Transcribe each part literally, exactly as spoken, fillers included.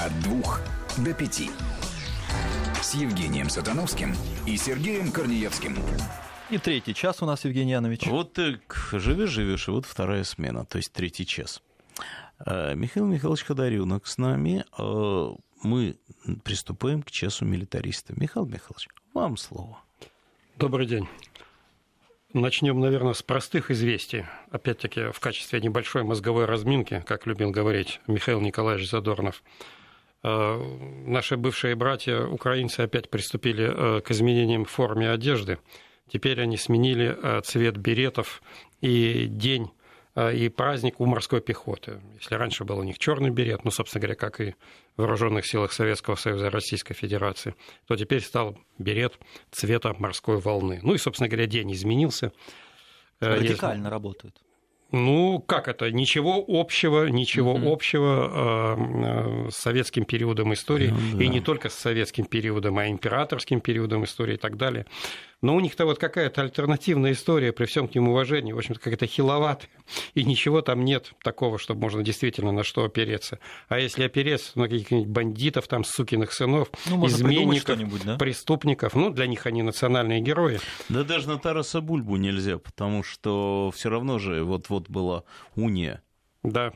От двух до пяти. С Евгением Сатановским и Сергеем Корнеевским. И третий час у нас, Евгений Янович. Вот ты живешь-живешь, и вот вторая смена, то есть третий час. Михаил Михайлович Ходоренок с нами. Мы приступаем к часу милитариста. Михаил Михайлович, вам слово. Добрый день. Начнем, наверное, с простых известий. Опять-таки, в качестве небольшой мозговой разминки, как любил говорить Михаил Николаевич Задорнов. Наши бывшие братья украинцы опять приступили к изменениям в форме одежды. Теперь они сменили цвет беретов и день, и праздник у морской пехоты. Если раньше был у них черный берет, ну, собственно говоря, как и в вооруженных силах Советского Союза и Российской Федерации, то теперь стал берет цвета морской волны. Ну и, собственно говоря, день изменился. Радикально Есть... работают. Ну, как это? Ничего общего, ничего mm-hmm. общего э, с советским периодом истории, ну, да. И не только с советским периодом, а императорским периодом истории и так далее. Но у них-то вот какая-то альтернативная история, при всем к ним уважении, в общем-то, как-то хиловатая, и ничего там нет такого, чтобы можно действительно на что опереться. А если опереться на каких-нибудь бандитов, там, сукиных сынов, ну, изменников, да? преступников, ну, для них они национальные герои. Да даже на Тараса Бульбу нельзя, потому что все равно же вот-вот была уния. Да,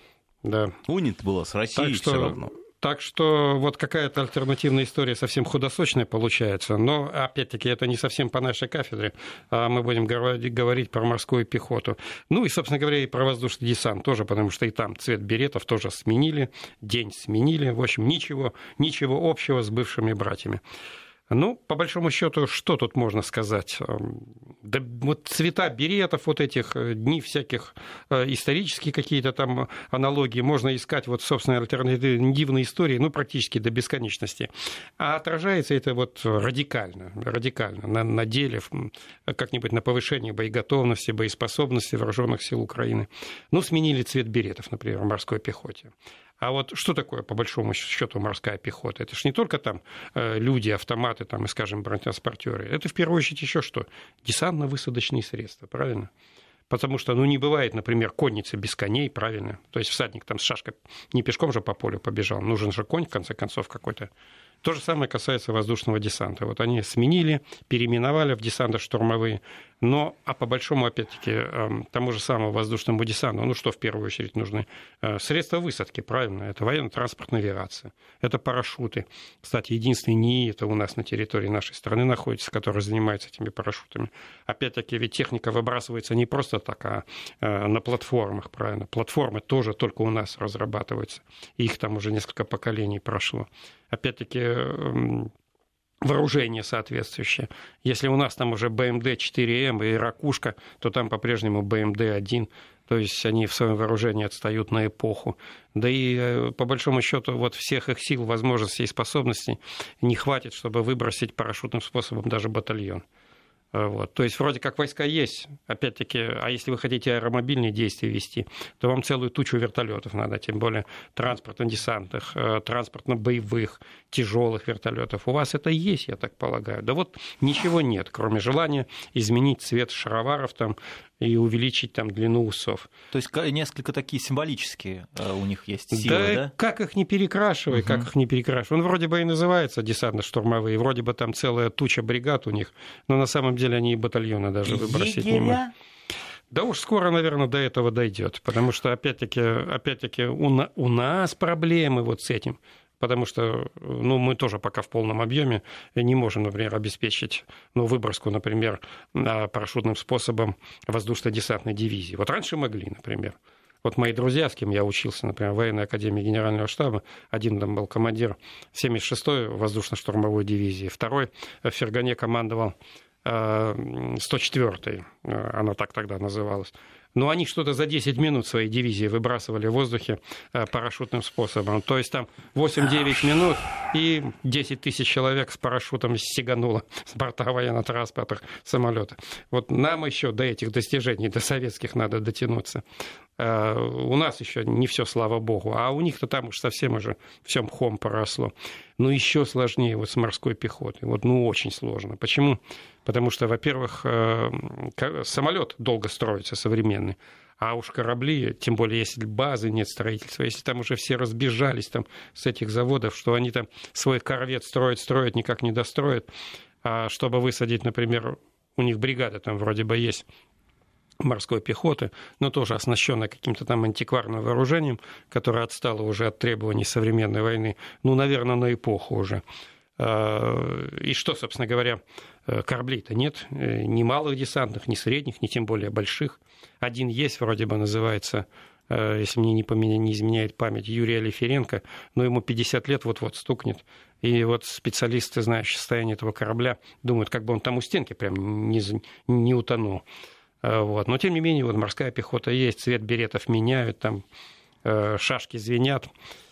да. Уния-то была с Россией что... все равно. Так что вот какая-то альтернативная история совсем худосочная получается. Но, опять-таки, это не совсем по нашей кафедре. А мы будем говорить про морскую пехоту. Ну и, собственно говоря, и про воздушный десант тоже, потому что и там цвет беретов тоже сменили, день сменили. В общем, ничего, ничего общего с бывшими братьями. Ну, по большому счету, что тут можно сказать? Да вот цвета беретов, вот этих дней всяких исторические какие-то там аналогии можно искать, вот, собственно, альтернативные истории, ну, практически до бесконечности. А отражается это вот радикально, радикально, на, на деле, как-нибудь на повышение боеготовности, боеспособности вооруженных сил Украины. Ну, сменили цвет беретов, например, в морской пехоте. А вот что такое, по большому счету, морская пехота? Это же не только там люди, автоматы, там, и, скажем, бронетранспортеры. Это, в первую очередь, еще что? Десантно-высадочные средства, правильно? Потому что, ну, не бывает, например, конницы без коней, правильно? То есть всадник там с шашкой не пешком же по полю побежал, нужен же конь, в конце концов, какой-то. То же самое касается воздушного десанта. Вот они сменили, переименовали в десантно-штурмовые, но, а по большому, опять-таки, тому же самому воздушному десанту, ну что в первую очередь нужны? Средства высадки, правильно, это военно-транспортная авиация, это парашюты. Кстати, единственный НИИ это у нас на территории нашей страны находится, который занимается этими парашютами. Опять-таки, ведь техника выбрасывается не просто так, а на платформах, правильно. Платформы тоже только у нас разрабатываются, их там уже несколько поколений прошло. Опять-таки, вооружение соответствующее. Если у нас там уже бэ эм дэ четыре эм и «Ракушка», то там по-прежнему бэ эм дэ один, то есть они в своем вооружении отстают на эпоху. Да и, по большому счету, вот всех их сил, возможностей и способностей не хватит, чтобы выбросить парашютным способом даже батальон. Вот. То есть вроде как войска есть, опять-таки, а если вы хотите аэромобильные действия вести, то вам целую тучу вертолетов надо, тем более транспортно-десантных, транспортно-боевых, тяжелых вертолетов. У вас это есть, я так полагаю. Да вот ничего нет, кроме желания изменить цвет шароваров там и увеличить там длину усов. То есть несколько такие символические у них есть силы, да? Да как их не перекрашивай, угу. как их не перекрашивай. Он вроде бы и называется десантно-штурмовые, вроде бы там целая туча бригад у них, но на самом деле они и батальоны даже выбросить Егеря? не могут. Да уж скоро, наверное, до этого дойдет, потому что, опять-таки, опять-таки у, на, у нас проблемы вот с этим. Потому что ну, мы тоже пока в полном объеме не можем, например, обеспечить ну, выброску, например, парашютным способом воздушно-десантной дивизии. Вот раньше могли, например. Вот мои друзья, с кем я учился, например, в военной академии генерального штаба, один там был командир семьдесят шестой воздушно-штурмовой дивизии, второй в Фергане командовал сто четвёртой, она так тогда называлась. Но они что-то за десять минут своей дивизии выбрасывали в воздухе парашютным способом. То есть там восемь-девять минут и десять тысяч человек с парашютом сигануло с борта военно-транспортных самолетов. Вот нам еще до этих достижений, до советских, надо дотянуться. У нас еще не все, слава богу, а у них-то там уж совсем уже все мхом поросло. Но еще сложнее вот с морской пехотой. Вот, ну, очень сложно. Почему? Потому что, во-первых, самолет долго строится современный, А уж корабли, тем более, если базы нет строительства, если там уже все разбежались там, с этих заводов, что они там свой корвет строят, строят, никак не достроят, а чтобы высадить, например, у них бригада там вроде бы есть морской пехоты, но тоже оснащенная каким-то там антикварным вооружением, которое отстало уже от требований современной войны, ну, наверное, на эпоху уже. И что, собственно говоря, кораблей-то нет, ни малых десантных, ни средних, ни тем более больших. Один есть, вроде бы называется, если мне не, поменя... не изменяет память, Юрий Алиференко, но ему пятьдесят лет вот-вот стукнет. И вот специалисты, знающие состояние этого корабля, думают, как бы он там у стенки прям не, не утонул. Вот. Но, тем не менее, вот морская пехота есть, цвет беретов меняют, там шашки звенят.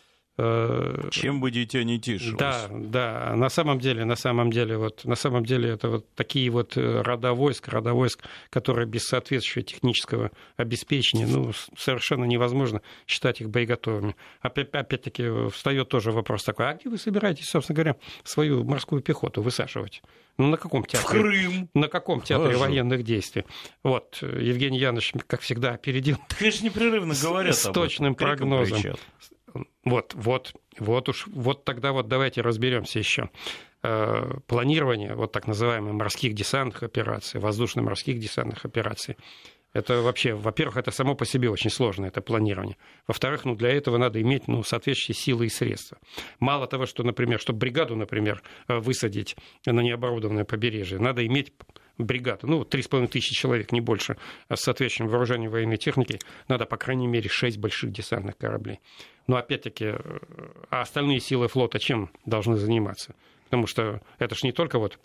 Чем бы дитя не тешилось. Да, да. На самом деле, на самом деле, вот, на самом деле это вот такие вот рода войск, рода войск, которые без соответствующего технического обеспечения, ну, совершенно невозможно считать их боеготовыми. Опять, опять-таки встает тоже вопрос такой, а где вы собираетесь, собственно говоря, свою морскую пехоту высаживать? Ну, на каком театре? В Крым. На каком театре Хорошо. Военных действий? Вот, Евгений Янович, как всегда, опередил. Конечно, непрерывно говорят с об точным этом. прогнозом. Вот, вот, вот уж, вот тогда вот давайте разберемся еще. Планирование вот так называемых морских десантных операций, воздушно-морских десантных операций. Это вообще, во-первых, это само по себе очень сложно, это планирование. Во-вторых, ну, для этого надо иметь ну, соответствующие силы и средства. Мало того, что, например, чтобы бригаду, например, высадить на необорудованное побережье, надо иметь бригаду, ну, три с половиной тысячи человек, не больше, с соответствующим вооружением военной техники, надо, по крайней мере, шесть больших десантных кораблей. Но, опять-таки, а остальные силы флота чем должны заниматься? Потому что это же не только вот,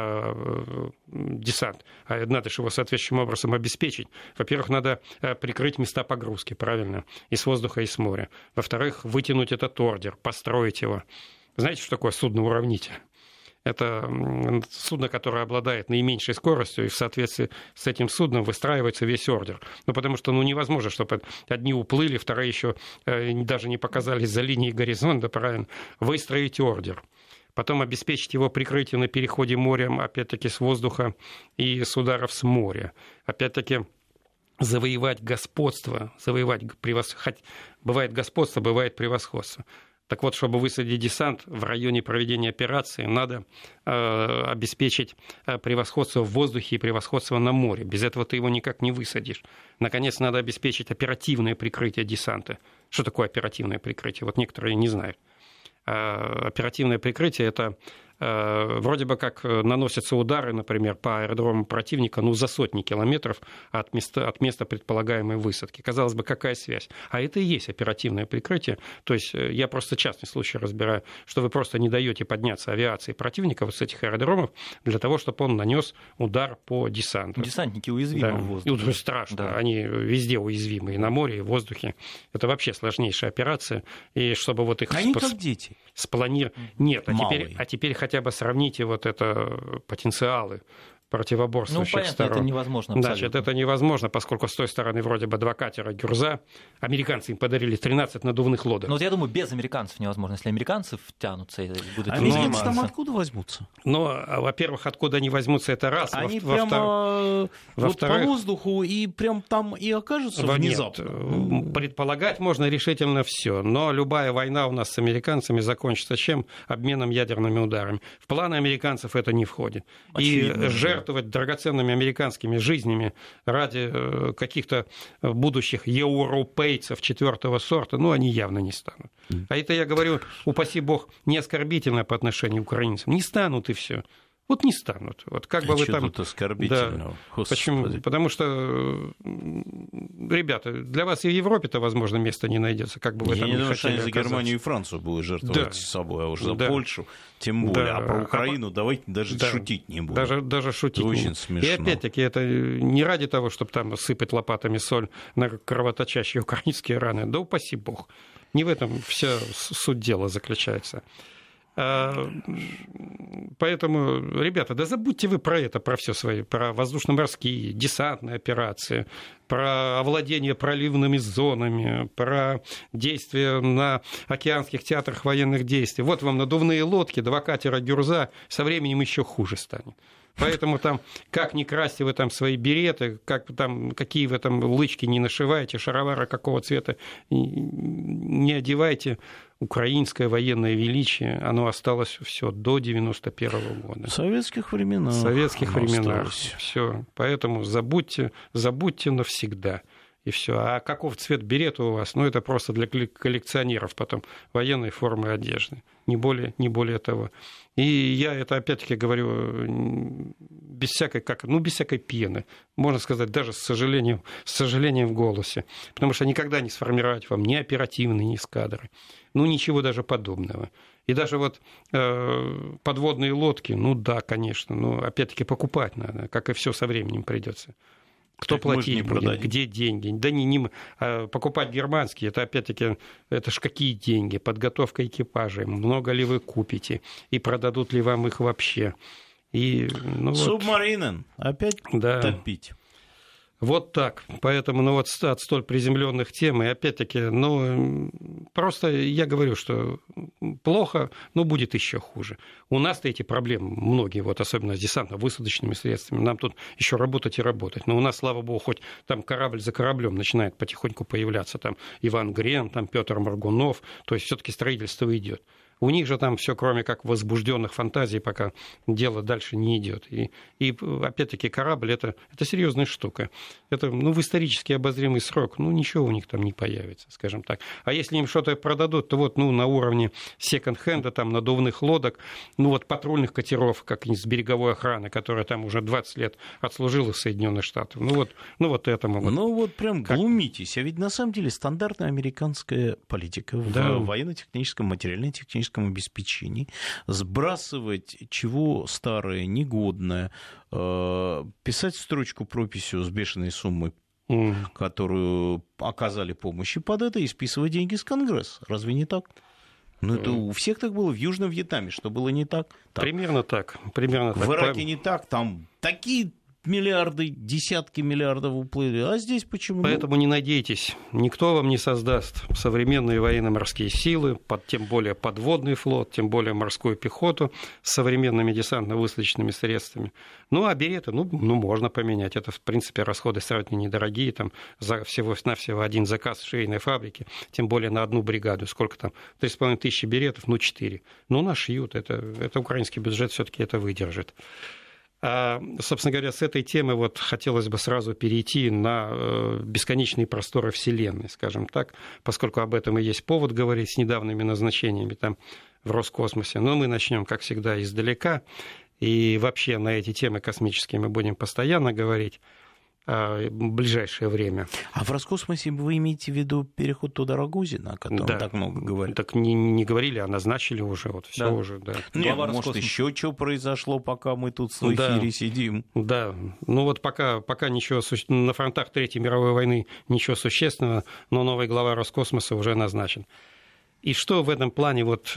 э, десант, а надо же его соответствующим образом обеспечить. Во-первых, надо прикрыть места погрузки, правильно, и с воздуха, и с моря. Во-вторых, вытянуть этот ордер, построить его. Знаете, что такое судно-уравнитель? Это судно, которое обладает наименьшей скоростью, и в соответствии с этим судном выстраивается весь ордер. Ну, потому что ну, невозможно, чтобы одни уплыли, вторые еще э, даже не показались за линией горизонта, правильно, выстроить ордер. Потом обеспечить его прикрытие на переходе морем, опять-таки, с воздуха и с ударов с моря. Опять-таки, завоевать господство, завоевать превосходство. Бывает господство, бывает превосходство. Так вот, чтобы высадить десант в районе проведения операции, надо э, обеспечить превосходство в воздухе и превосходство на море. Без этого ты его никак не высадишь. Наконец, надо обеспечить оперативное прикрытие десанта. Что такое оперативное прикрытие? Вот некоторые не знают. Оперативное прикрытие – это вроде бы как наносятся удары, например, по аэродромам противника, ну, за сотни километров от места, от места предполагаемой высадки. Казалось бы, какая связь? А это и есть оперативное прикрытие. То есть я просто частный случай разбираю, что вы просто не даете подняться авиации противника вот с этих аэродромов для того, чтобы он нанес удар по десанту. Десантники уязвимы да. в воздухе. Страшно. Да. Да. Они везде уязвимы, и на море, и в воздухе. Это вообще сложнейшая операция. И чтобы вот их... Они спас... как дети. Спланировать. Нет, а теперь, а теперь хотя бы сравните вот это потенциалы противоборствующих ну, понятно, сторон. это невозможно абсолютно. Значит, это невозможно, поскольку с той стороны вроде бы два катера «Гюрза». Американцы им подарили тринадцать надувных лодок. Ну, вот я думаю, без американцев невозможно. Если американцы втянутся и будут а заниматься. американцы там откуда возьмутся? Ну, во-первых, откуда они возьмутся, это раз. Они во, прямо во вот по воздуху и прям там и окажутся внезапно? Нет, предполагать можно решительно все, но любая война у нас с американцами закончится чем? Обменом ядерными ударами. В планы американцев это не входит. Очевидно, и жертвовать да. драгоценными американскими жизнями ради каких-то будущих европейцев четвертого сорта, ну, они явно не станут. А это, я говорю, упаси бог, не оскорбительно по отношению к украинцам. Не станут и все. Вот не станут. Вот как а бы вы что там... тут оскорбительного? Да. Почему? Потому что, ребята, для вас и в Европе-то, возможно, места не найдется. Как бы вы Я там не не думаю, что они за оказаться. Германию и Францию будут жертвовать да. собой, а уж за да. Польшу тем более. Да. А про Украину а... давайте даже да. шутить не будем. Даже, даже шутить это не очень смешно. И опять-таки это не ради того, чтобы там сыпать лопатами соль на кровоточащие украинские раны. Да упаси бог. Не в этом вся суть дела заключается. Поэтому, ребята, да забудьте вы про это, про все свои, про воздушно-морские, десантные операции, про овладение проливными зонами, про действия на океанских театрах военных действий. Вот вам надувные лодки, два катера «Гюрза», со временем еще хуже станет. Поэтому там, как ни красьте вы там свои береты, как там, какие вы там лычки не нашиваете, шаровары какого цвета не одевайте, украинское военное величие, оно осталось все до девяносто первого года. В советских временах. В советских временах. Осталось. Все. Поэтому забудьте, забудьте навсегда. И все. А каков цвет берета у вас? Ну, это просто для коллекционеров потом военной формы одежды. Не более, не более того. И я это опять-таки говорю без всякой, как, ну, без всякой пены. Можно сказать, даже с сожалением, с сожалением в голосе. Потому что никогда не сформировать вам ни оперативные, ни эскадры. Ну, ничего даже подобного. И даже вот э, подводные лодки, ну да, конечно, но опять-таки покупать надо, как и все со временем придется. Кто так платить будет, продадим. Где деньги? Да не, не а покупать германские, это опять-таки, это ж какие деньги? Подготовка экипажей, много ли вы купите, и продадут ли вам их вообще? И, ну, Субмаринен, вот, опять да. Топить. Вот так. Поэтому ну, вот от столь приземленных тем, и опять-таки, ну, просто я говорю, что плохо, но будет еще хуже. У нас-то эти проблемы многие, вот особенно с десантно-высадочными средствами, нам тут еще работать и работать. Но у нас, слава богу, хоть там корабль за кораблем начинает потихоньку появляться, там Иван Грен, там Петр Моргунов, то есть все-таки строительство идет. У них же там все, кроме как возбужденных фантазий, пока дело дальше не идет. И, и опять-таки корабль это, это серьезная штука. Это ну, в исторически обозримый срок, ну ничего у них там не появится, скажем так. А если им что-то продадут, то вот ну, на уровне секонд-хенда, там, надувных лодок, ну вот патрульных катеров, как с береговой охраны, которая там уже двадцать лет отслужила в Соединенных Штатах. Ну вот, ну вот это могут. Ну вот прям как... глумитесь. А ведь на самом деле стандартная американская политика да. в военно-техническом, материально-техническом обеспечении, сбрасывать чего старое, негодное, писать строчку прописью с бешеной суммой, mm. которую оказали помощь, и под это и списывать деньги с Конгресса. Разве не так? Ну, это у всех так было в Южном Вьетнаме, что было не так. так. Примерно так. Примерно в так. Ираке не так, там такие миллиарды, десятки миллиардов уплыли. А здесь почему? Поэтому не надейтесь, никто вам не создаст современные военно-морские силы, под, тем более подводный флот, тем более морскую пехоту с современными десантно-высадочными средствами. Ну, а береты, ну, ну, можно поменять. Это, в принципе, расходы сравнительно недорогие. Там за всего-навсего один заказ швейной фабрики, тем более на одну бригаду. Сколько там? три с половиной тысячи беретов, ну, четыре. Ну, нашьют. Это, это украинский бюджет все-таки это выдержит. А, собственно говоря, с этой темы вот хотелось бы сразу перейти на бесконечные просторы Вселенной, скажем так, поскольку об этом и есть повод говорить с недавними назначениями там в Роскосмосе. Но мы начнем, как всегда, издалека. И вообще на эти темы космические мы будем постоянно говорить в ближайшее время. А в Роскосмосе вы имеете в виду переход туда Рогозина, о котором да. так много говорили? Так не, не говорили, а назначили уже. Вот все да. уже, да. Нет, может, Роскосмос... еще что произошло, пока мы тут в эфире да. сидим. Да, ну вот пока, пока ничего на фронтах Третьей мировой войны ничего существенного, но новый глава Роскосмоса уже назначен. И что в этом плане, вот,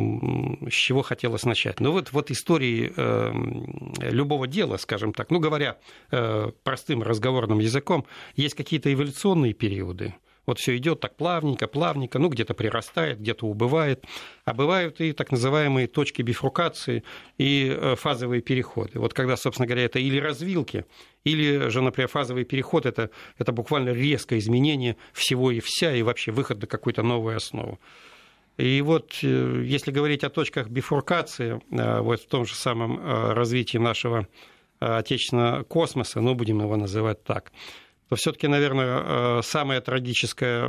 с чего хотелось начать? Ну, вот, вот истории э, любого дела, скажем так, ну, говоря э, простым разговорным языком, есть какие-то эволюционные периоды. Вот все идет так плавненько, плавненько, ну, где-то прирастает, где-то убывает. А бывают и так называемые точки бифуркации и э, фазовые переходы. Вот когда, собственно говоря, это или развилки, или же, например, фазовый переход это, – это буквально резкое изменение всего и вся, и вообще выход на какую-то новую основу. И вот если говорить о точках бифуркации, вот в том же самом развитии нашего отечественного космоса, ну, будем его называть так, то все-таки, наверное, самое трагическое,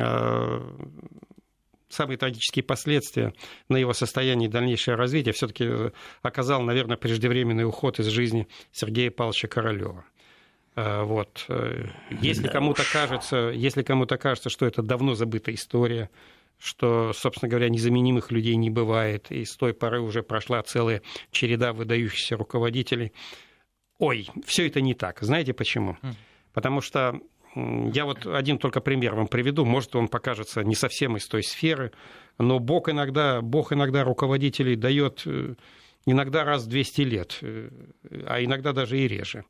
самые трагические последствия на его состояние и дальнейшее развитие все-таки оказал, наверное, преждевременный уход из жизни Сергея Павловича Королёва. Вот. Если кому-то кажется, если кому-то кажется, что это давно забытая история, что, собственно говоря, незаменимых людей не бывает, и с той поры уже прошла целая череда выдающихся руководителей. Ой, все это не так. Знаете почему? Mm. Потому что я вот один только пример вам приведу, может, он покажется не совсем из той сферы, но Бог иногда, Бог иногда руководителей дает иногда раз в двести лет, а иногда даже и реже.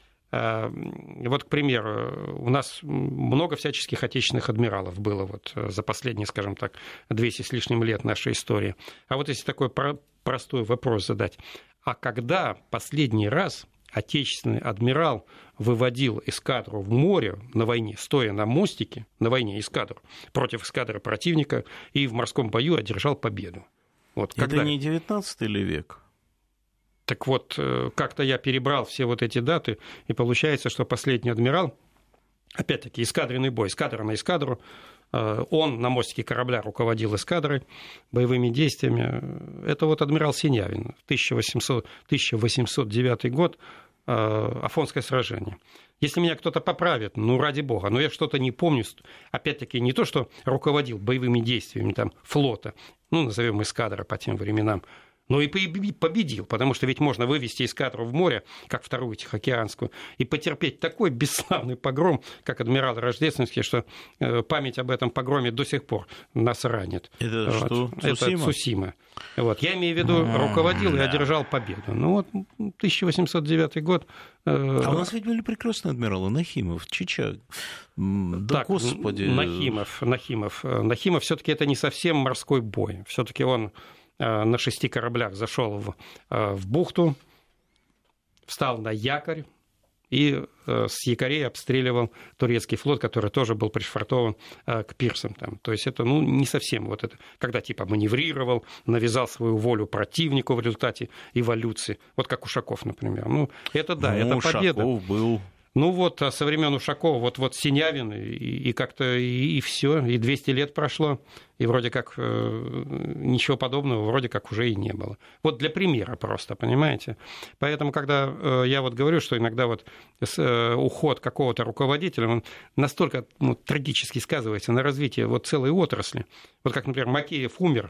Вот, к примеру, у нас много всяческих отечественных адмиралов было вот за последние, скажем так, двести с лишним лет нашей истории. А вот если такой простой вопрос задать, а когда последний раз отечественный адмирал выводил эскадру в море на войне, стоя на мостике, на войне эскадру, против эскадры противника, и в морском бою одержал победу? Вот, это когда... не девятнадцатый ли век? Так вот, как-то я перебрал все вот эти даты, и получается, что последний адмирал, опять-таки, эскадренный бой, эскадра на эскадру, он на мостике корабля руководил эскадрой, боевыми действиями. Это вот адмирал Синявин, тысяча восемьсот девятый год, Афонское сражение. Если меня кто-то поправит, ну, ради бога, но я что-то не помню, опять-таки, не то, что руководил боевыми действиями там, флота, ну, назовем эскадра по тем временам, но и победил, потому что ведь можно вывести эскадру в море, как вторую Тихоокеанскую, и потерпеть такой бесславный погром, как адмирал Рождественский, что память об этом погроме до сих пор нас ранит. Это вот. Что? Это Цусима? Цусима. Вот. Я имею в виду, руководил и одержал победу. Ну вот, тысяча восемьсот девятый год. А у нас ведь были прекрасные адмиралы. Нахимов, Чичаг. Да, так, господи. Нахимов, Нахимов. Нахимов все-таки это не совсем морской бой. Все-таки он на шести кораблях зашел в, в бухту, встал на якорь и с якорей обстреливал турецкий флот, который тоже был пришвартован к пирсам. Там. То есть это ну, не совсем вот это, когда типа маневрировал, навязал свою волю противнику в результате эволюции. Вот как Ушаков, например. Ну, это да, ну, это победа. Ушаков был... Ну вот, а со времен Ушакова, вот, вот Синявин, и, и как-то и, и все, и двести лет прошло, и вроде как э, ничего подобного вроде как уже и не было. Вот для примера просто, понимаете? Поэтому, когда э, я вот говорю, что иногда вот с, э, уход какого-то руководителя, он настолько ну, трагически сказывается на развитии вот целой отрасли. Вот как, например, Макеев умер,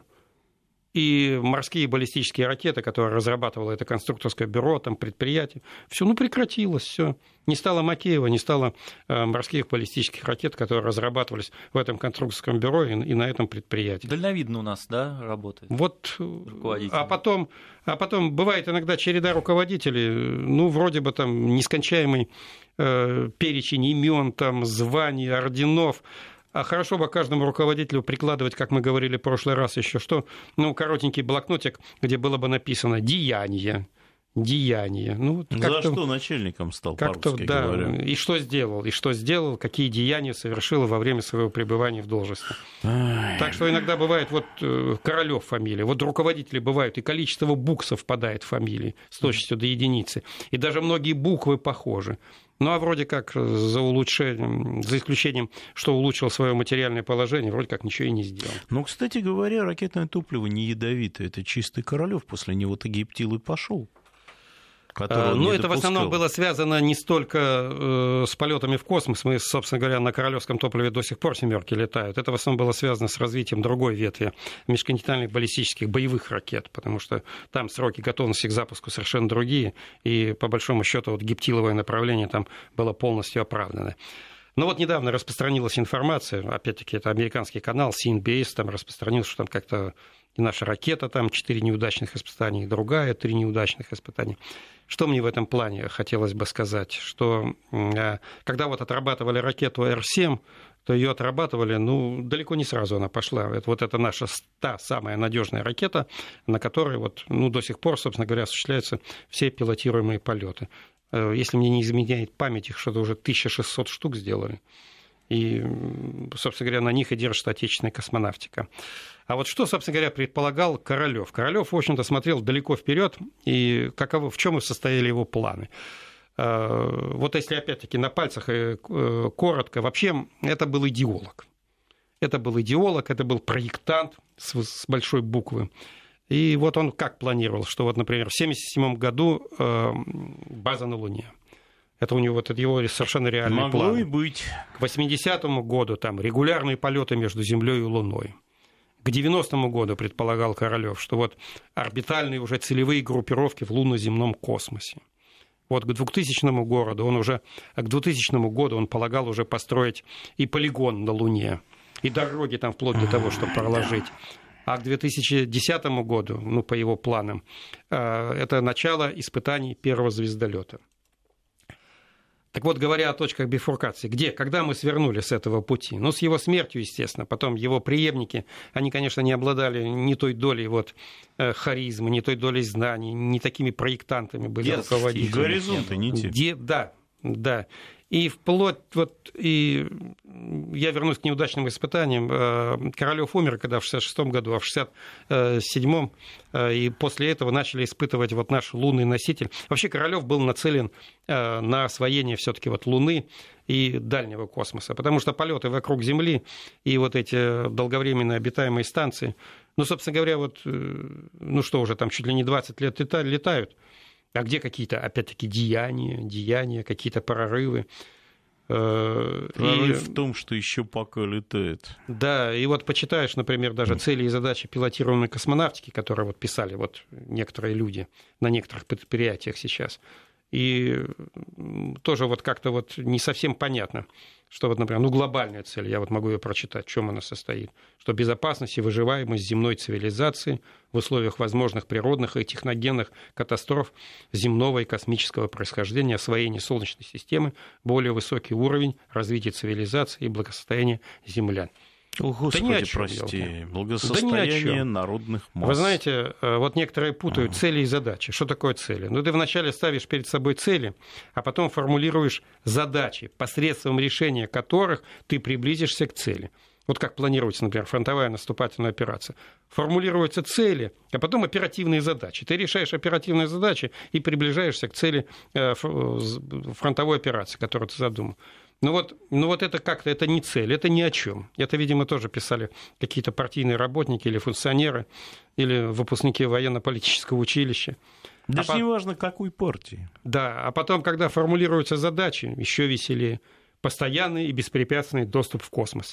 и морские баллистические ракеты, которые разрабатывало это конструкторское бюро, там предприятие, все, ну, прекратилось, все. Не стало Макеева, не стало э, морских баллистических ракет, которые разрабатывались в этом конструкторском бюро и, и на этом предприятии. Дальновидно у нас, да, работает? Вот, а потом, а потом бывает иногда череда руководителей, ну, вроде бы там нескончаемый э, перечень имен, там, званий, орденов. А хорошо бы каждому руководителю прикладывать, как мы говорили в прошлый раз еще, что, ну, коротенький блокнотик, где было бы написано «деяние». Деяние. Ну, за что начальником стал, по-русски да, говоря. И что сделал, и что сделал, какие деяния совершил во время своего пребывания в должности. Ай. Так что иногда бывает, вот Королёв фамилия, вот руководители бывают, и количество букв совпадает в фамилии с точностью до единицы, и даже многие буквы похожи. Ну, а вроде как за улучшением, за исключением, что улучшил свое материальное положение, вроде как ничего и не сделал. Ну, кстати говоря, ракетное топливо не ядовитое, это чистый Королёв, после него-то гептил и пошел. Ну, это в основном было связано не столько э, с полетами в космос. Мы, собственно говоря, на королевском топливе до сих пор семерки летают. Это в основном было связано с развитием другой ветви межконтинентальных баллистических боевых ракет, потому что там сроки готовности к запуску совершенно другие, и по большому счету вот гептиловое направление там было полностью оправдано. Но вот недавно распространилась информация, опять-таки это американский канал си эн би эс, там распространился, что там как-то и наша ракета, там четыре неудачных испытаний, и другая три неудачных испытания. Что мне в этом плане хотелось бы сказать, что когда вот отрабатывали ракету эр семь, то ее отрабатывали, ну, далеко не сразу она пошла. Это, вот это наша та самая надежная ракета, на которой вот, ну, до сих пор, собственно говоря, осуществляются все пилотируемые полеты. Если мне не изменяет память, их что-то уже тысяча шестьсот штук сделали. И, собственно говоря, на них и держит отечественная космонавтика. А вот что, собственно говоря, предполагал Королёв? Королёв, в общем-то, смотрел далеко вперед, и каково, в чем и состояли его планы. Вот если, опять-таки, на пальцах коротко, вообще это был идеолог. Это был идеолог, это был проектант с большой буквы. И вот он как планировал, что вот, например, в семьдесят седьмом году база на Луне. Это у него вот это его совершенно реальный план. Могло и быть. К восьмидесятому году там регулярные полеты между Землей и Луной. К девяностому году предполагал Королёв, что вот орбитальные уже целевые группировки в лунно-земном космосе. Вот к двухтысячному году он уже, к двухтысячному году он полагал уже построить и полигон на Луне, и дороги там вплоть до того, чтобы проложить. А к две тысячи десятому году, ну, по его планам, это начало испытаний первого звездолета. Так вот, говоря о точках бифуркации, где, когда мы свернули с этого пути? Ну, с его смертью, естественно. Потом его преемники, они, конечно, не обладали ни той долей вот, харизмы, ни той долей знаний, не такими проектантами были руководители. Горизонты не те. Где, да, да. И вплоть, вот, и я вернусь к неудачным испытаниям. Королёв умер, когда в шестьдесят шестом году, а в шестьдесят седьмом, и после этого начали испытывать вот наш лунный носитель. Вообще Королёв был нацелен на освоение все-таки вот Луны и дальнего космоса, потому что полеты вокруг Земли и вот эти долговременные обитаемые станции, ну, собственно говоря, вот, ну что уже, там чуть ли не двадцать лет летают. А где какие-то, опять-таки, деяния, деяния, какие-то прорывы? Прорыв и, в том, что еще пока летает. Да, и вот почитаешь, например, даже цели и задачи пилотируемой космонавтики, которые вот писали вот некоторые люди на некоторых предприятиях сейчас. И тоже вот как-то вот не совсем понятно, что вот, например, ну, глобальная цель, я вот могу ее прочитать, в чем она состоит, что безопасность и выживаемость земной цивилизации в условиях возможных природных и техногенных катастроф земного и космического происхождения, освоение Солнечной системы, более высокий уровень развития цивилизации и благосостояния землян. О, Господи, да прости, дело. Благосостояние да народных масс. Вы знаете, вот некоторые путают ага. цели и задачи. Что такое цели? Ну, ты вначале ставишь перед собой цели, а потом формулируешь задачи, посредством решения которых ты приблизишься к цели. Вот как планируется, например, фронтовая наступательная операция. Формулируются цели, а потом оперативные задачи. Ты решаешь оперативные задачи и приближаешься к цели фронтовой операции, которую ты задумал. Ну вот, ну вот это как-то, это не цель, это ни о чем. Это, видимо, тоже писали какие-то партийные работники или функционеры, или выпускники военно-политического училища. Даже а не по... важно, какой партии. Да, а потом, когда формулируются задачи, еще веселее. Постоянный и беспрепятственный доступ в космос.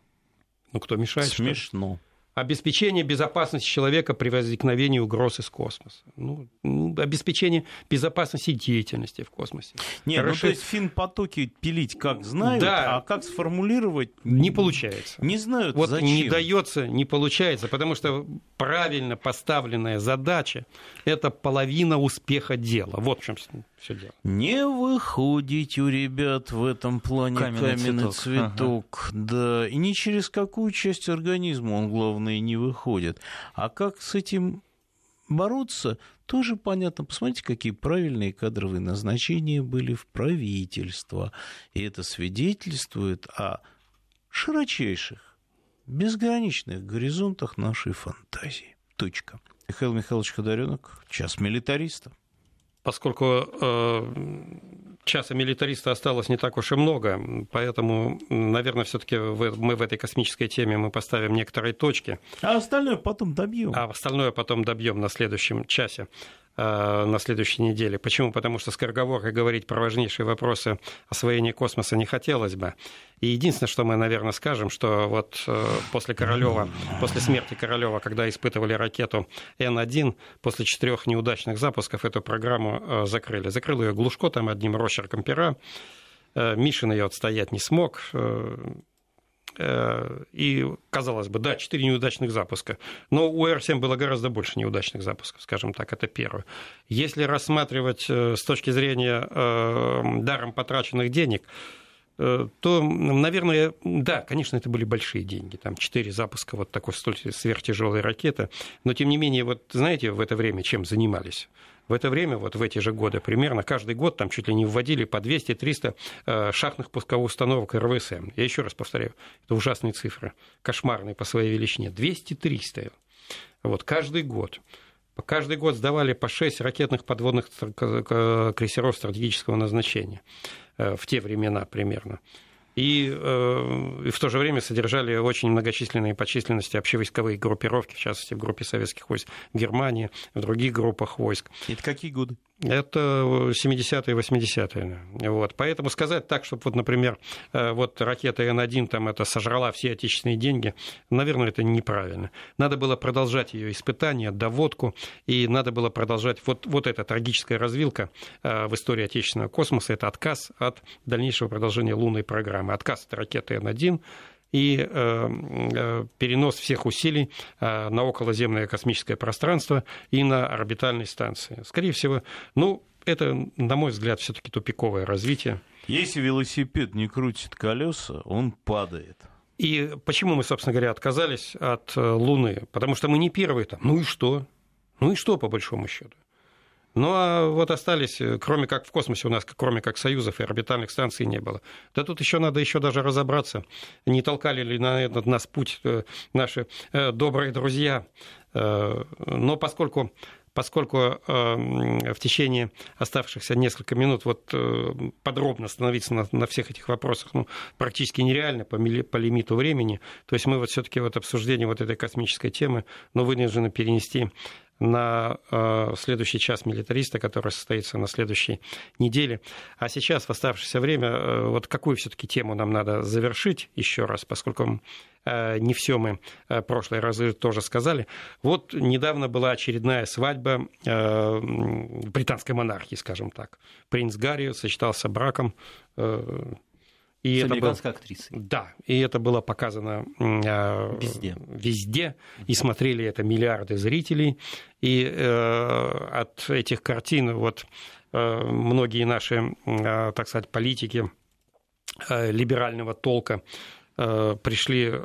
Ну, кто мешает? Смешно. Обеспечение безопасности человека при возникновении угроз из космоса. Ну, обеспечение безопасности деятельности в космосе. Нет, Хорошо. Ну, то есть финпотоки пилить как знают, да. а как сформулировать... Не получается. Не знают, вот зачем. Не дается, не получается, потому что правильно поставленная задача – это половина успеха дела. Вот в чем все дело. Не выходить у ребят в этом плане каменный, каменный цветок. цветок ага. Да, и ни через какую часть организма он, главное, не выходит. А как с этим бороться, тоже понятно. Посмотрите, какие правильные кадровые назначения были в правительство. И это свидетельствует о широчайших, безграничных горизонтах нашей фантазии. Точка. Михаил Михайлович Ходоренок, час милитариста. Поскольку э, часа милитариста осталось не так уж и много, поэтому, наверное, все-таки мы в этой космической теме мы поставим некоторые точки. А остальное потом добьем. А остальное потом добьем на следующем часе, э, на следующей неделе. Почему? Потому что скороговоркой говорить про важнейшие вопросы освоения космоса не хотелось бы. И единственное, что мы, наверное, скажем, что вот после Королёва, после смерти Королёва, когда испытывали ракету Н один, после четырех неудачных запусков эту программу закрыли. Закрыл ее Глушко там одним росчерком пера. Мишин ее отстоять не смог. И, казалось бы, да, четыре неудачных запуска. Но у Р семь было гораздо больше неудачных запусков, скажем так, это первое. Если рассматривать с точки зрения даром потраченных денег, то, наверное, да, конечно, это были большие деньги. Там четыре запуска вот такой столь сверхтяжелой ракеты. Но, тем не менее, вот знаете, в это время чем занимались? В это время, вот в эти же годы, примерно каждый год там чуть ли не вводили по двести-триста шахтных пусковых установок эр вэ эс эм. Я еще раз повторяю, это ужасные цифры, кошмарные по своей величине. двести-триста. Вот, каждый год. Каждый год сдавали по шесть ракетных подводных крейсеров стратегического назначения в те времена примерно. И, и в то же время содержали очень многочисленные по численности общевойсковые группировки, в частности, в группе советских войск в Германии, в других группах войск. Это какие годы? Это семидесятые, восьмидесятые. Вот. Поэтому сказать так, чтобы, вот, например, вот ракета Н один там, это сожрала все отечественные деньги, наверное, это неправильно. Надо было продолжать ее испытания, доводку, и надо было продолжать вот, вот эта трагическая развилка в истории отечественного космоса, это отказ от дальнейшего продолжения лунной программы, отказ от ракеты Н один, и э, перенос всех усилий э, на околоземное космическое пространство и на орбитальные станции. Скорее всего, ну, это, на мой взгляд, все-таки тупиковое развитие. Если велосипед не крутит колеса, он падает. И почему мы, собственно говоря, отказались от Луны? Потому что мы не первые там. Ну и что? Ну и что, по большому счету? Ну, а вот остались, кроме как в космосе у нас, кроме как союзов и орбитальных станций не было. Да тут еще надо еще даже разобраться, не толкали ли на этот нас путь наши добрые друзья. Но поскольку, поскольку в течение оставшихся несколько минут вот подробно остановиться на, на всех этих вопросах ну, практически нереально по, по лимиту времени, то есть мы вот все-таки вот обсуждение вот этой космической темы ну, вынуждены перенести на э, следующий час милитариста, который состоится на следующей неделе. А сейчас, в оставшееся время, э, вот какую все-таки тему нам надо завершить еще раз, поскольку э, не все мы э, прошлые разы тоже сказали. Вот недавно была очередная свадьба э, британской монархии, скажем так. Принц Гарри сочетался браком э, И с это американской было, актрисой. Да, и это было показано э, везде. везде, и смотрели это миллиарды зрителей. И э, от этих картин вот, э, многие наши, э, так сказать, политики э, либерального толка э, пришли э,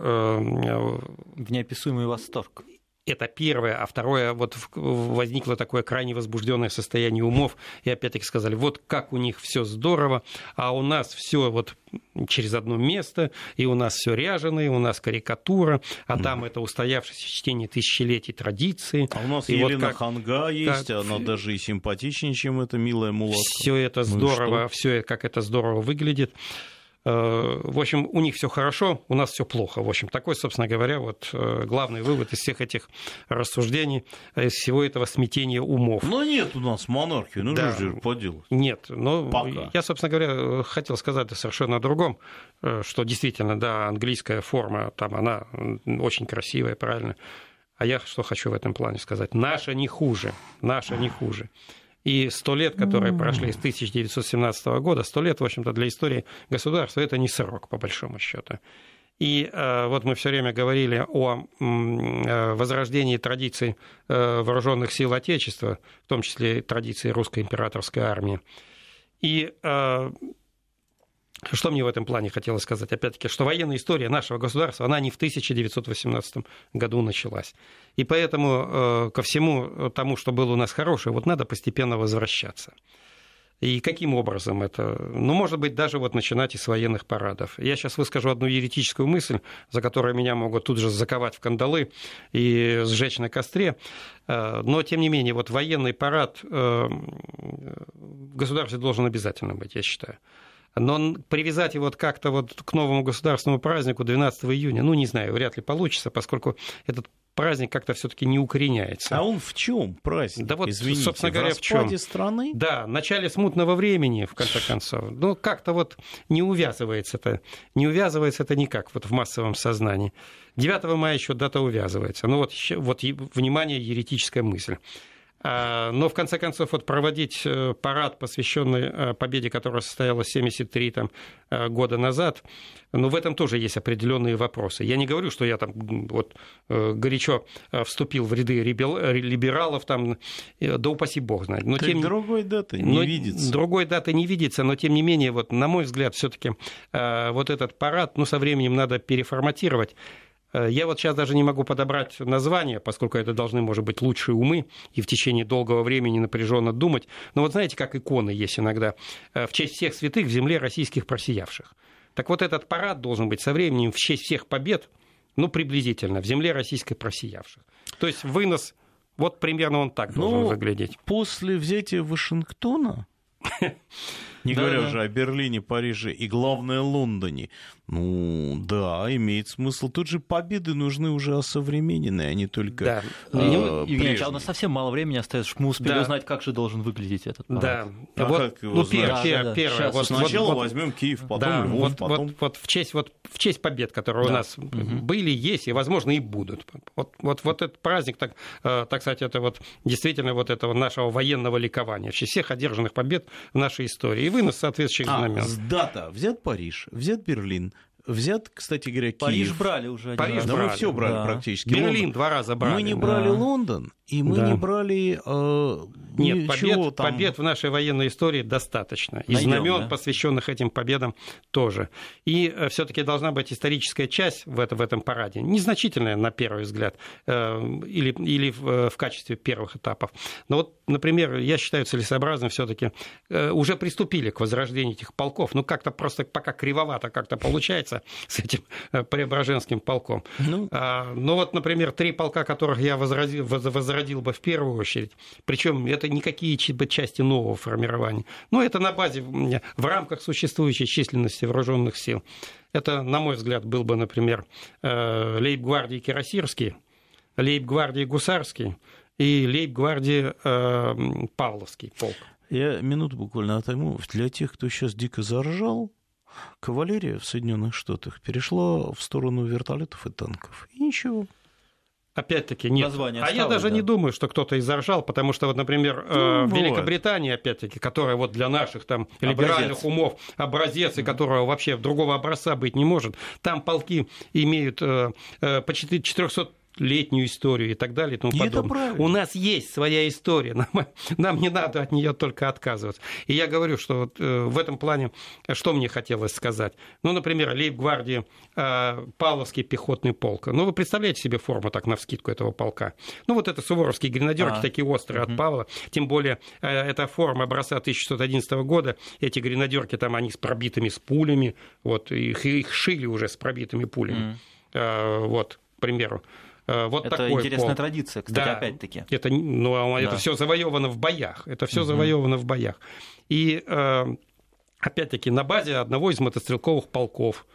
в неописуемый восторг. Это первое, а второе, вот возникло такое крайне возбужденное состояние умов, и опять-таки сказали, вот как у них все здорово, а у нас все вот через одно место, и у нас все ряжено, и у нас карикатура, а там это устоявшееся чтение тысячелетий традиции. А у нас и Елена вот как, Ханга есть, как... она даже и симпатичнее, чем эта милая мулатка. Все это ну здорово, все как это здорово выглядит. В общем, у них все хорошо, у нас все плохо. В общем, такой, собственно говоря, вот главный вывод из всех этих рассуждений, из всего этого смятения умов. Но нет у нас монархии, ну да. что же поделать? Нет, но Пока. Я, собственно говоря, хотел сказать совершенно о другом, что действительно, да, английская форма, там она очень красивая, правильно. А я что хочу в этом плане сказать? Наша не хуже, наша не хуже. И сто лет, которые прошли с тысяча девятьсот семнадцатого года, сто лет, в общем-то, для истории государства это не срок, по большому счету. И э, вот мы все время говорили о э, возрождении традиций э, вооруженных сил Отечества, в том числе традиций русской императорской армии. И э, что мне в этом плане хотелось сказать? Опять-таки, что военная история нашего государства, она не в тысяча девятьсот восемнадцатом году началась. И поэтому э, ко всему тому, что было у нас хорошее, вот надо постепенно возвращаться. И каким образом это? Ну, может быть, даже вот начинать и с военных парадов. Я сейчас выскажу одну еретическую мысль, за которую меня могут тут же заковать в кандалы и сжечь на костре. Но, тем не менее, вот военный парад в государстве должен обязательно быть, я считаю. Но привязать его как-то вот к новому государственному празднику двенадцатого июня, ну, не знаю, вряд ли получится, поскольку этот праздник как-то все-таки не укореняется. А он в чем праздник? Да вот, извините, собственно говоря, в распаде в чем? страны? Да, в начале смутного времени, в конце концов. Ну, как-то вот не увязывается это, не увязывается это никак вот в массовом сознании. девятого мая еще дата увязывается. Ну, вот, еще, вот внимание, еретическая мысль. Но, в конце концов, вот проводить парад, посвященный победе, которая состоялась семьдесят три там, года назад, ну, в этом тоже есть определенные вопросы. Я не говорю, что я там вот, горячо вступил в ряды либералов, там, да упаси бог знает. Но тем... Другой даты не но... видится. Другой даты не видится, но, тем не менее, вот, на мой взгляд, все-таки вот этот парад, ну, со временем надо переформатировать. Я вот сейчас даже не могу подобрать название, поскольку это должны, может быть, лучшие умы и в течение долгого времени напряженно думать. Но вот знаете, как иконы есть иногда в честь всех святых в земле российских просиявших. Так вот этот парад должен быть со временем в честь всех побед, ну, приблизительно, в земле российской просиявших. То есть вынос, вот примерно он так должен ну, выглядеть. После взятия Вашингтона... Не Да, говоря да. уже о Берлине, Париже и, главное, Лондоне. Ну, да, имеет смысл. Тут же победы нужны уже осовремененные, а не только Да. э, Евгений Ильич, прежние. а у нас совсем мало времени остается, чтобы мы успели Да. узнать, как же должен выглядеть этот парад. Да. А вот, как его ну, знать? пер- Да, пер- да, да. первое. Сейчас Вот, Сначала вот, вот, возьмем Киев, потом да, Львов, вот, потом... вот, вот в честь, вот в честь побед, которые Да. у нас были, есть и, возможно, и будут. Вот, вот, вот этот праздник, так, э, так сказать, это вот действительно вот этого нашего военного ликования, в честь всех одержанных побед в нашей истории и вынос соответствующих А, знамен. с дата. Взят Париж, взят Берлин, взят, кстати говоря, Киев. Париж брали уже один Париж раз. Да брали, мы все брали да. практически. Берлин Лондон. два раза брали. Мы не да. брали Да. Лондон, и мы Да. не брали э, Нет, ничего побед, там. побед в нашей военной истории достаточно. И Найдём, знамен, да. посвященных этим победам, тоже. И все-таки должна быть историческая часть в, это, в этом параде, незначительная на первый взгляд, э, или, или в, в качестве первых этапов. Но вот, например, я считаю целесообразным все-таки э, уже приступили к возрождению этих полков. Ну, как-то просто пока кривовато как-то получается с этим э, Преображенским полком. Ну. А, но вот, например, три полка, которых я возродил, воз- возродил бы в первую очередь, причем это никакие бы части нового формирования, но это на базе, м, в рамках существующей численности вооруженных сил. Это, на мой взгляд, был бы, например, э, лейб-гвардии Кирасирский, лейб-гвардии Гусарский и лейб-гвардии э, Павловский полк. Я минуту буквально отойму. Для тех, кто сейчас дико заржал, кавалерия в Соединенных Штатах перешла в сторону вертолетов и танков. И ничего. Опять-таки, нет. Название а я осталось, даже да. не думаю, что кто-то изоржал, потому что, вот, например, Ну, э, бывает. Великобритания, опять-таки, которая вот для наших там Образец. либеральных умов образец, и которого вообще другого образца быть не может, там полки имеют э, э, по четырехсотлетнюю историю и так далее и тому И это подобное. правильно. У нас есть своя история, нам, нам не надо от нее только отказываться. И я говорю, что вот, э, в этом плане, э, что мне хотелось сказать. Ну, например, лейб-гвардии э, Павловский пехотный полк. Ну, вы представляете себе форму так навскидку этого полка? Ну, вот это суворовские гренадерки, А. такие острые от Павла. Тем более, э, эта форма образца тысяча шестьсот одиннадцатого года. Эти гренадерки там, они с пробитыми с пулями. Вот, их, их шили уже с пробитыми пулями. Э, вот, к примеру. Э, Вот Это такой интересная полк. традиция, кстати, Да. опять-таки. Это, ну, а это Да. все завоевано в боях. Это все Мгм. завоевано в боях. И э, опять-таки на базе одного из мотострелковых полков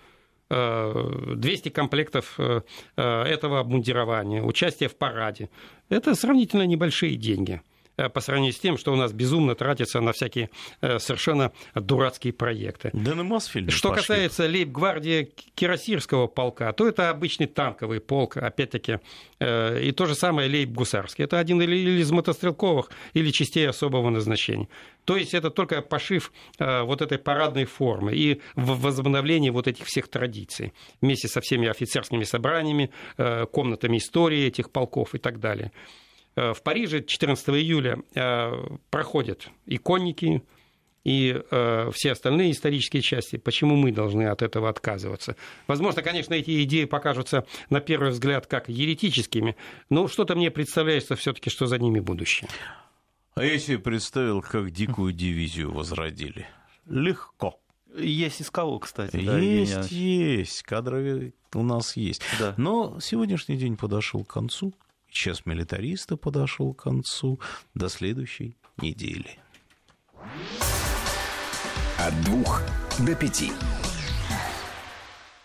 э, двести комплектов э, э, этого обмундирования, участие в параде. Это сравнительно небольшие деньги э, по сравнению с тем, что у нас безумно тратится на всякие э, совершенно дурацкие проекты. Да на Мосфильме Что пошли. касается лейб-гвардии Кирасирского полка, то это обычный танковый полк, опять-таки, э, и то же самое лейб-гусарский. Это один или или из мотострелковых, или частей особого назначения. То есть это только пошив э, вот этой парадной формы и в- возобновление вот этих всех традиций вместе со всеми офицерскими собраниями, э, комнатами истории этих полков и так далее. Э, В Париже четырнадцатого июля э, проходят и конники, и э, все остальные исторические части. Почему мы должны от этого отказываться? Возможно, конечно, эти идеи покажутся на первый взгляд как еретическими, но что-то мне представляется все-таки, что за ними будущее. А я себе представил, как дикую дивизию возродили. Легко. Есть из кого, кстати. да, Евгений Есть, Иванович. есть. Кадровые у нас есть. Да. Но сегодняшний день подошел к концу. Час милитариста подошел к концу. До следующей недели. От двух до пяти.